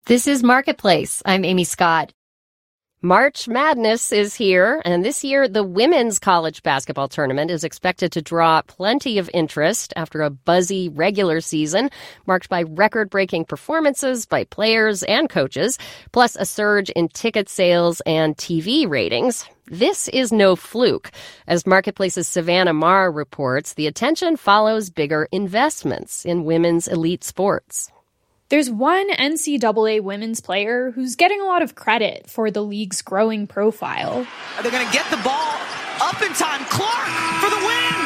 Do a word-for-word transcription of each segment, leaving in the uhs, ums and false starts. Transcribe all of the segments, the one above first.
This is Marketplace. I'm Amy Scott. March Madness is here, and this year the women's college basketball tournament is expected to draw plenty of interest after a buzzy regular season marked by record-breaking performances by players and coaches, plus a surge in ticket sales and T V ratings. This is no fluke. As Marketplace's Savannah Marr reports, the attention follows bigger investments in women's elite sports. There's one N C double A women's player who's getting a lot of credit for the league's growing profile. Are they going to get the ball up in time? Clark for the win!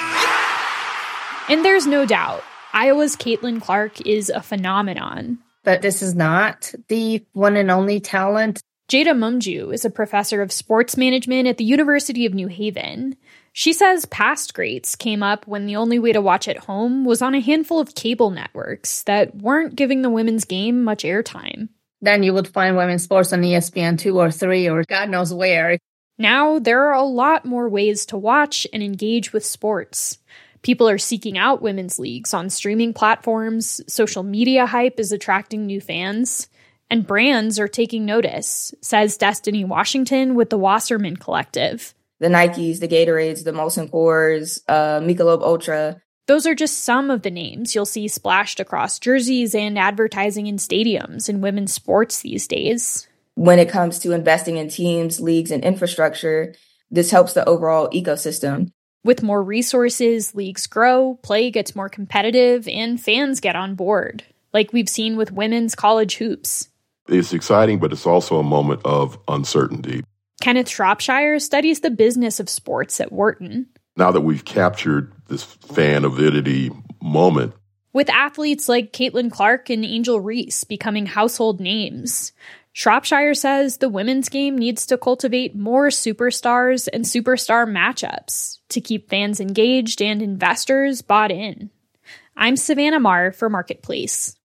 Yeah! And there's no doubt, Iowa's Caitlin Clark is a phenomenon. But this is not the one and only talent. Jada Mumju is a professor of sports management at the University of New Haven. She says past greats came up when the only way to watch at home was on a handful of cable networks that weren't giving the women's game much airtime. Then you would find women's sports on E S P N two or three or God knows where. Now there are a lot more ways to watch and engage with sports. People are seeking out women's leagues on streaming platforms, social media hype is attracting new fans, and brands are taking notice, says Destiny Washington with the Wasserman Collective. The Nikes, the Gatorades, the Molson Coors, uh, Michelob Ultra. Those are just some of the names you'll see splashed across jerseys and advertising in stadiums in women's sports these days. When it comes to investing in teams, leagues, and infrastructure, this helps the overall ecosystem. With more resources, leagues grow, play gets more competitive, and fans get on board, like we've seen with women's college hoops. It's exciting, but it's also a moment of uncertainty. Kenneth Shropshire studies the business of sports at Wharton. Now that we've captured this fan avidity moment, with athletes like Caitlin Clark and Angel Reese becoming household names, Shropshire says the women's game needs to cultivate more superstars and superstar matchups to keep fans engaged and investors bought in. I'm Savannah Marr for Marketplace.